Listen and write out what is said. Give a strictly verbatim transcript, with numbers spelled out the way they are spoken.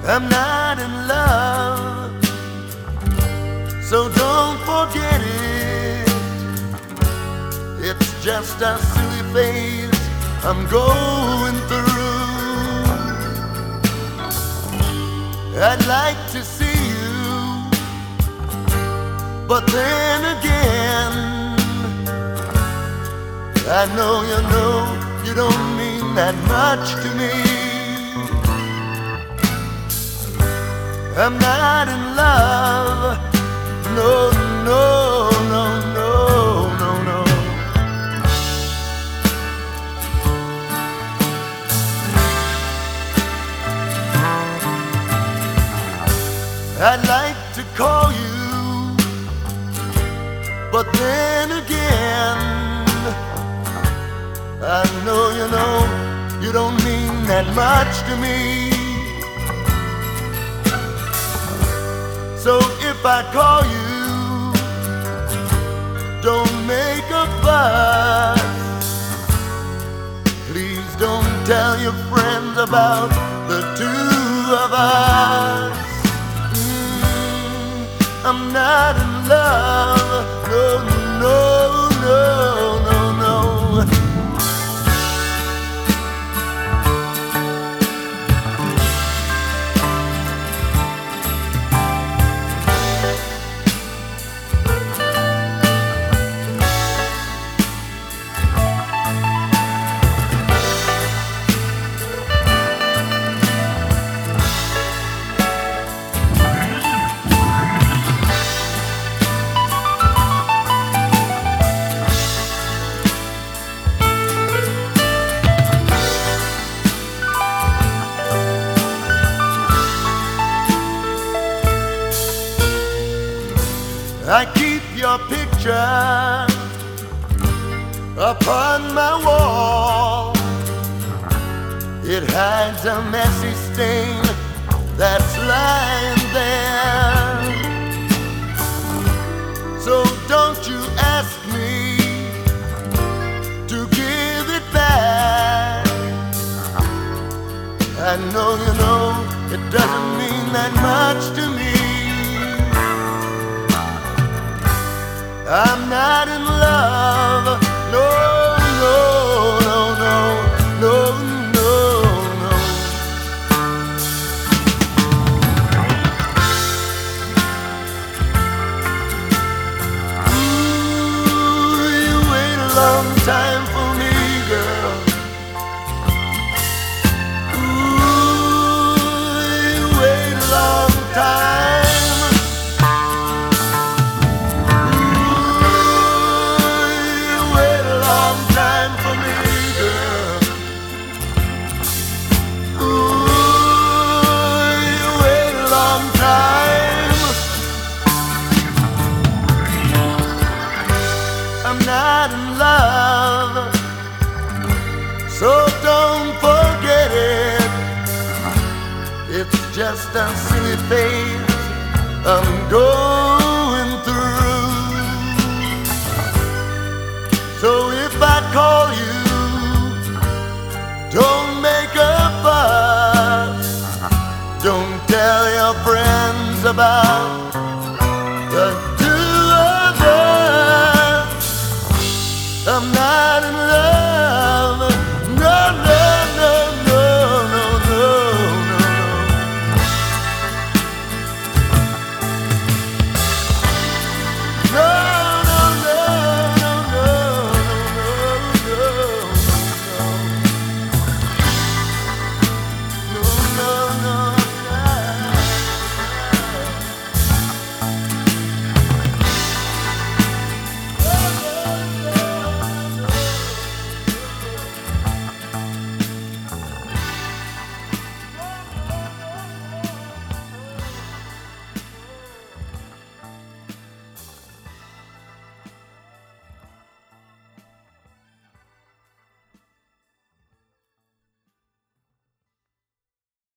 I'm not in love, so don't forget it. It's just a silly phase I'm going through. I'd like to see you, but then again, I know you know you don't mean that much to me. I'm not in love, no, no, no, no, no, no. I'd like to call you, but then again, I know you know you don't mean that much to me. So if I call you, don't make a fuss. Please don't tell your friends about the two of us. Mm, I'm not in love, no, no, no, no, no. I keep your picture upon my wall. It hides a messy stain that's lying there. So don't you ask me to give it back. I know you know it doesn't mean that much to me. I'm not in love, no, no, no, no, no, no, no. Ooh, you wait a long time for me, girl. Ooh, you wait a long time. I'm not in love, so don't forget it. It's just a silly phase I'm going through. So if I call you, don't make a fuss. Don't tell your friends about